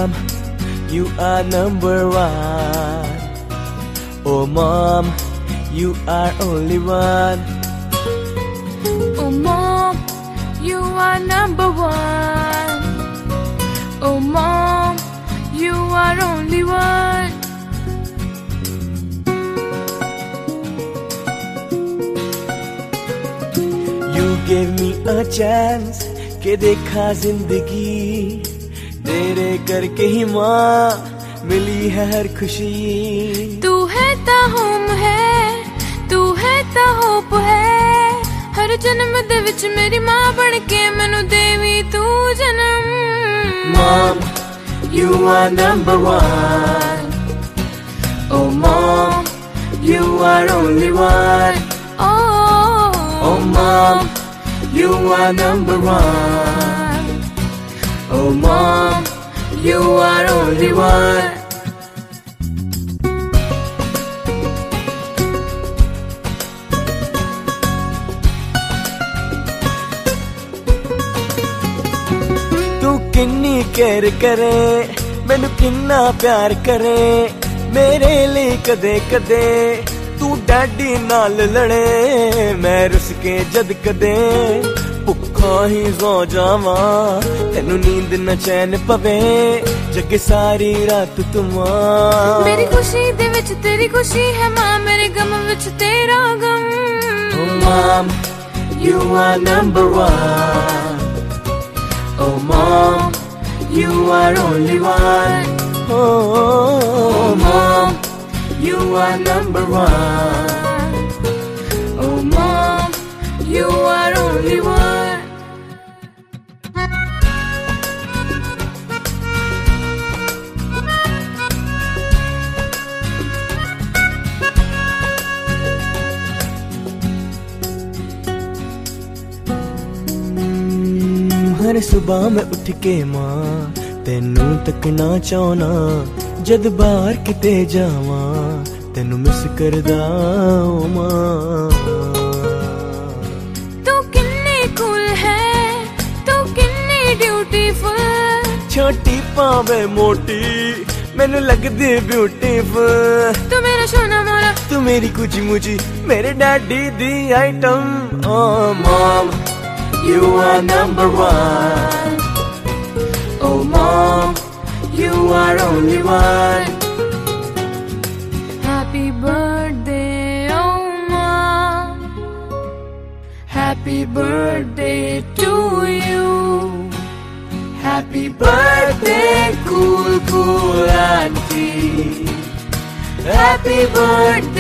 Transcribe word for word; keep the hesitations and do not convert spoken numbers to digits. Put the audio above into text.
mom, you are number one. Oh mom, you are only one. Oh mom, you are number one. Oh mom, you are only one. You gave me a chance के देखा जिंदगी, तेरे करके ही माँ मिली है हर खुशी। तू है ता होम है, तू है ता होप है, हर जन्म दे विच मेरी माँ बन के मैनू देवी तू जन्म। Mom, you are number one. Oh mom, you are only one. Oh, oh mom, you are number one. Oh mom, you are only one. तू किन्नी केयर करे, मैनू किन्ना प्यार करे, मेरे लिए कदे कदे तू डैडी नाल लड़े, मैं रुस के जद कदे भुखा ही सो जावा, तेनू नींद न चैन पवे, जगे सारी रात तू मां। मेरी खुशी दे विच तेरी खुशी है मां, मेरे गम विच तेरा गम। Oh mom, you are number one. Oh mom, you are only one. Oh mom, you are number one. Oh mom, you are only one. हर सुबह मैं उठ के माँ तेनू तकना चाहना, जद बाहर किते जावा तेनू मिस करदा ओ मां। तू किन्नी कूल है, तू किन्नी ब्यूटीफुल, छोटी पावे मोटी मैनू लगदी ब्यूटीफुल। तू मेरा सोना मोरा, तू मेरी कुछ मुझी, मेरे डैडी दी item. Oh mom, you are number one. Oh mom, you are only one. Happy birthday, oh mom. Happy birthday to you. Happy birthday, cool, cool auntie. Happy birthday.